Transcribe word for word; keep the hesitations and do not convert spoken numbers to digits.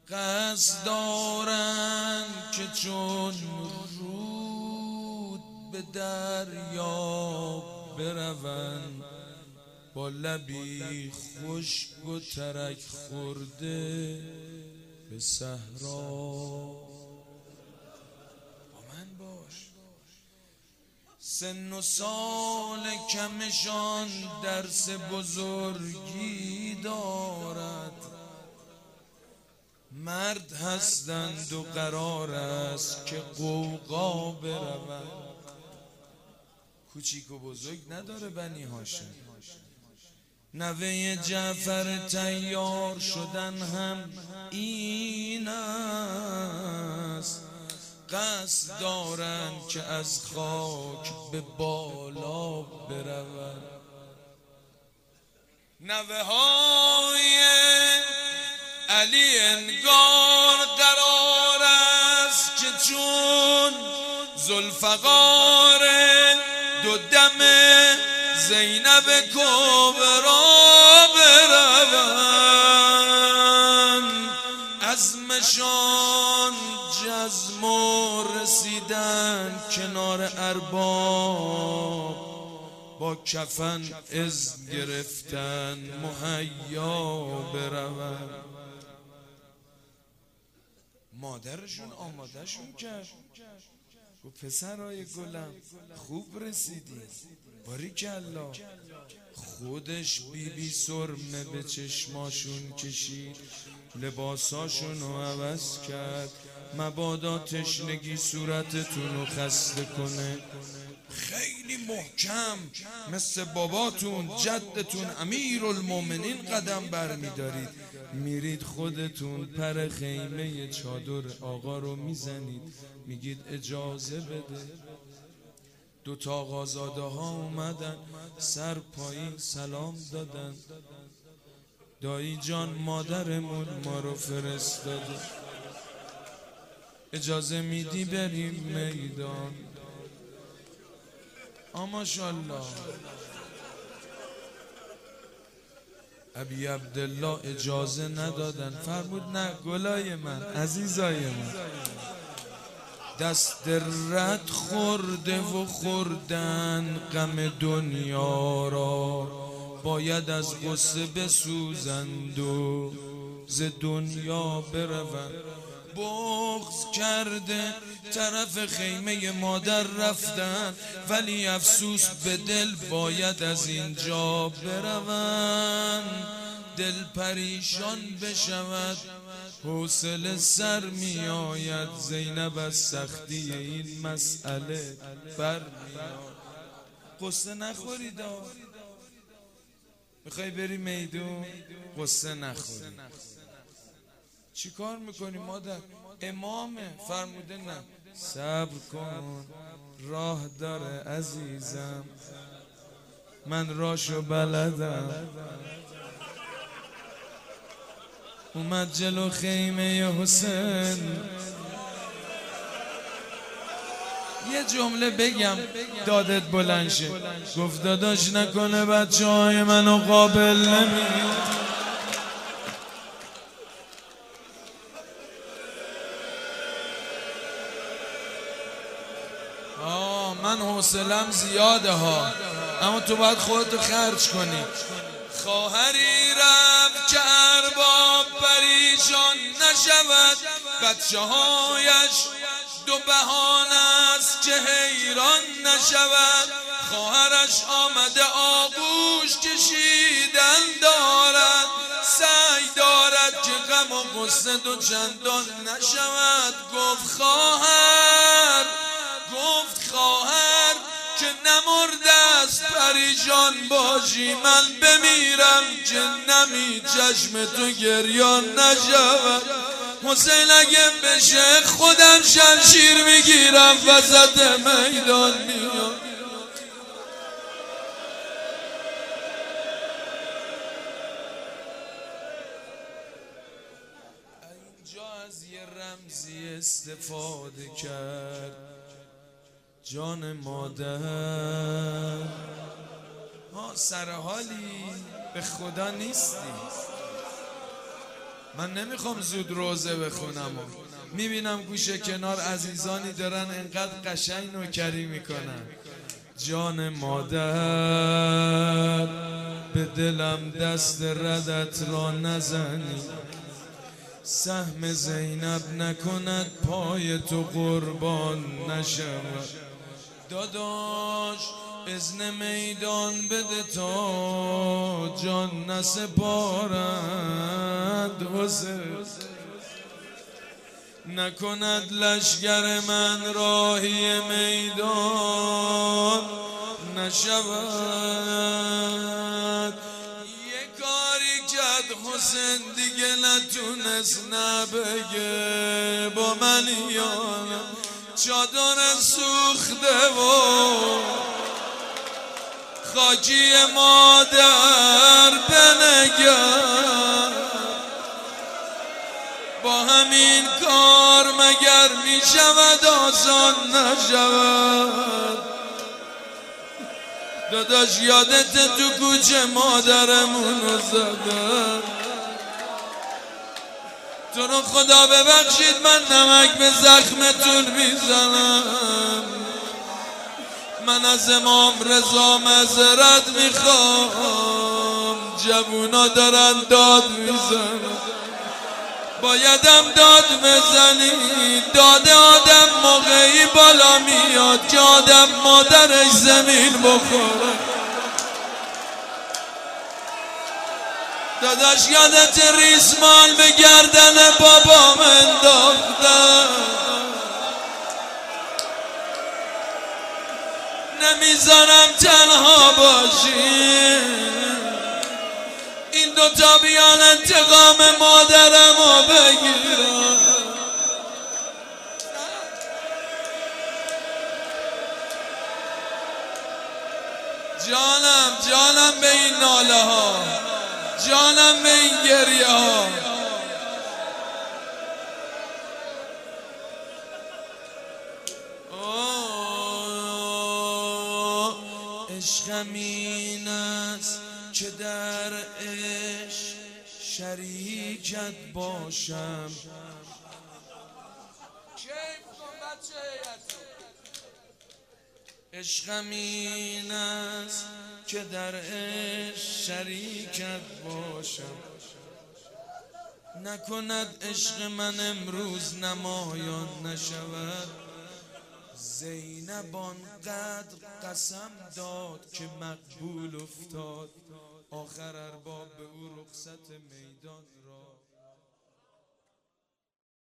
قصد دارن که چون رود به دریا بروند، با لبی خشک و ترک خورده به صحرا. با من باش. سن و سال کمشان درس بزرگی دارد، مرد هستند و قرار است که غوغا بروند. کوچیک و بزرگ نداره بنی هاشم. نوه جعفر طیار شدن هم این است، قصد دارند که از خاک به بالا بروند. نوه های علی انگار قرار است که چون ذوالفقار دو دم زینب کبرا بروند. عزمشان جزم و رسیدن کنار ارباب، با کفن از گرفتن مهیا بروند. مادرشون آمادهشون کرد، گو پسرای گلم خوب رسیدی، باریکالله. خودش بی بی سرمه به چشماشون کشید، لباساشون رو عوض کرد، مبادا تشنگی صورتتون رو خسته کنه. خیلی محکم مثل باباتون جدتون امیرالمومنین قدم بر میدارید، میرید خودتون پر خیمه چادر آقا رو میزنید، میگید اجازه بده. دو تا آقازاده ها اومدن، سر پایین سلام دادن. دایی جان مادرمون ما رو فرستاده، اجازه میدی بریم میدان؟ آ ماشاءالله. ابی عبدالله اجازه ندادن، فرمود نه گلای من، عزیزای من، دست رد خورده و خوردن غم دنیا را، باید از غصه بسوزند و ز دنیا بروند. بغض کرده طرف خیمه مادر رفتن، ولی افسوس به دل باید از اینجا بروند. دل پریشان بشود حوصله سر می آید، زینب از سختی این مسئله بر می آید. قصه نخورید، میخوای بری میدون قصه نخوری. چی کار میکنی مادر؟ امامه فرموده نه، صبر کن راه داره عزیزم، من راشو بلدم. اومد جلو خیمه حسین، یه جمله بگم دادت بلند شه. گفت داداش نکنه بچه های منو قابل نمی. آه من حوصلم زیاده ها، اما تو باید خودتو خرج کنی. خواهری رفت که ارباب پریشان نشود، بچه هایش دو بهانه است که حیران نشود. خواهرش آمده آغوش کشیدن دارد، سعی دارد که غم و غصه دو چندان نشود. گفت خواهر، گفت خواهر که نمرده است پریشان باشی، من بمیرم که نمی چشم تو گریان نشود. حسین اگه بشه خودم شمشیر میگیرم وسط میدان میام. اینجا از یه رمزی استفاده کرد، جان مادر. ها سرحالی به خدا نیستی، من نمیخوام زود روزه بخونم، میبینم گوشه کنار عزیزانی دارن انقدر قشنگ نوکری میکنن. جان مادر به دلم دست ردت را نزنی، سهم زینب نکند پای تو قربان نشود. داداش اذن میدان بده تا جان نسپارد حسین، نکند لشگر من راهی میدان نشود. یه کاری کرد حسین دیگه نتونست نبگه با من یانم، چادر سوخته و خاکی مادر بنگر، با همین کار مگر می شود آسان نشود. داداش یادت تو کوچه مادرمونو زدن، تو رو خدا ببخشید من نمک به زخمتون میزنم. من از امام رضا معذرت میخوام، جوونا دارن داد میزنن، بایدم داد بزنی. داد آدم موقعی بالا میاد که آدم مادرش زمین بخوره. داداش یادت ریسمان به گردن بابام انداختم، نمیذارم تنها باشی. این دوتا بیان انتقام مادرمو بگیرم. جانم جانم به این ناله ها، جانم به این گریه ها. عشقم این است که در عشق شریکت باشم. عشقم این است که در عشق شریکت باشم، نکند عشق من امروز نمایان نشود. زینب آنقدر قسم داد که مقبول افتاد، آخر ارباب به او رخصت میدان